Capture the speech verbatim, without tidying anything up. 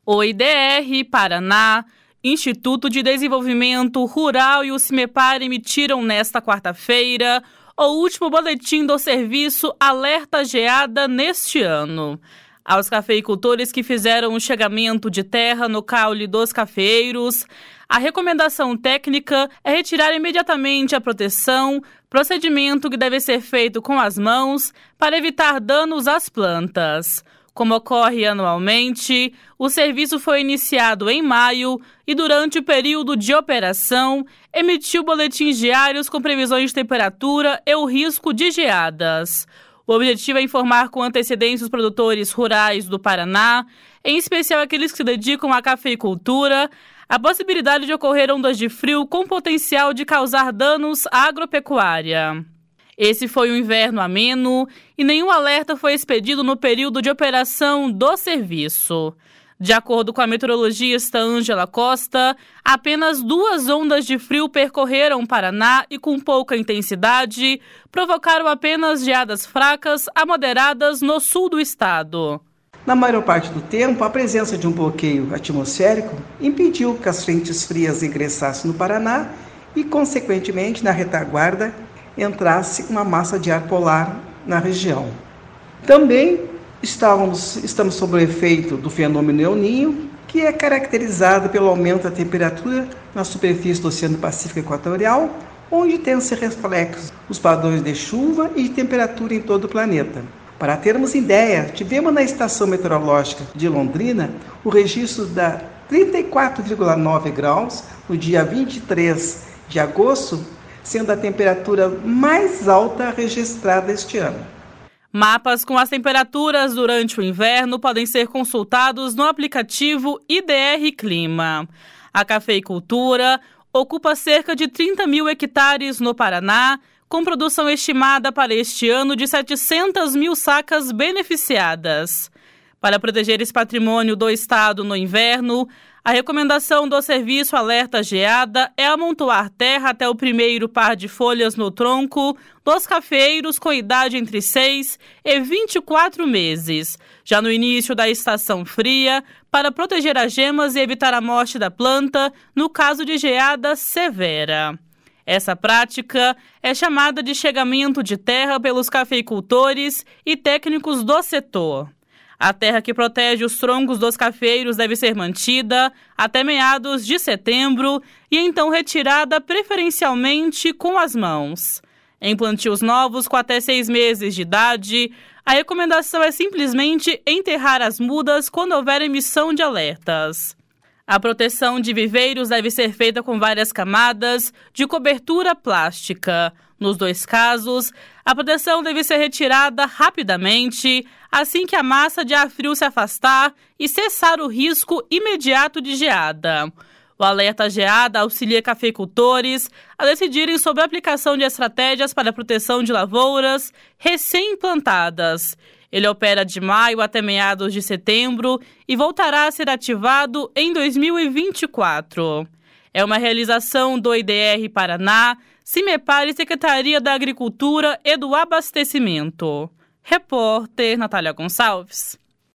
O I D R Paraná, Instituto de Desenvolvimento Rural e o CIMEPAR emitiram nesta quarta-feira o último boletim do serviço Alerta Geada neste ano. Aos cafeicultores que fizeram o chegamento de terra no caule dos cafeeiros, a recomendação técnica é retirar imediatamente a proteção, procedimento que deve ser feito com as mãos para evitar danos às plantas. Como ocorre anualmente, o serviço foi iniciado em maio e, durante o período de operação, emitiu boletins diários com previsões de temperatura e o risco de geadas. O objetivo é informar com antecedência os produtores rurais do Paraná, em especial aqueles que se dedicam à cafeicultura, a possibilidade de ocorrer ondas de frio com potencial de causar danos à agropecuária. Esse foi um inverno ameno e nenhum alerta foi expedido no período de operação do serviço. De acordo com a meteorologista Ângela Costa, apenas duas ondas de frio percorreram o Paraná e, com pouca intensidade, provocaram apenas geadas fracas a moderadas no sul do estado. Na maior parte do tempo, a presença de um bloqueio atmosférico impediu que as frentes frias ingressassem no Paraná e, consequentemente, na retaguarda, entrasse uma massa de ar polar na região. Também estávamos, estamos sob o efeito do fenômeno El Niño, que é caracterizado pelo aumento da temperatura na superfície do Oceano Pacífico Equatorial, onde tem-se reflexos os padrões de chuva e de temperatura em todo o planeta. Para termos ideia, tivemos na estação meteorológica de Londrina o registro da trinta e quatro vírgula nove graus no dia vinte e três de agosto, sendo a temperatura mais alta registrada este ano. Mapas com as temperaturas durante o inverno podem ser consultados no aplicativo I D R Clima. A cafeicultura ocupa cerca de trinta mil hectares no Paraná, com produção estimada para este ano de setecentas mil sacas beneficiadas. Para proteger esse patrimônio do estado no inverno, a recomendação do serviço Alerta Geada é amontoar terra até o primeiro par de folhas no tronco dos cafeeiros com idade entre seis e vinte e quatro meses, já no início da estação fria, para proteger as gemas e evitar a morte da planta no caso de geada severa. Essa prática é chamada de chegamento de terra pelos cafeicultores e técnicos do setor. A terra que protege os troncos dos cafeeiros deve ser mantida até meados de setembro e então retirada preferencialmente com as mãos. Em plantios novos com até seis meses de idade, a recomendação é simplesmente enterrar as mudas quando houver emissão de alertas. A proteção de viveiros deve ser feita com várias camadas de cobertura plástica. Nos dois casos, a proteção deve ser retirada rapidamente, assim que a massa de ar frio se afastar e cessar o risco imediato de geada. O alerta geada auxilia cafeicultores a decidirem sobre a aplicação de estratégias para a proteção de lavouras recém-plantadas. Ele opera de maio até meados de setembro e voltará a ser ativado em dois mil e vinte e quatro. É uma realização do I D R Paraná, CIMEPAR e Secretaria da Agricultura e do Abastecimento. Repórter Natália Gonçalves.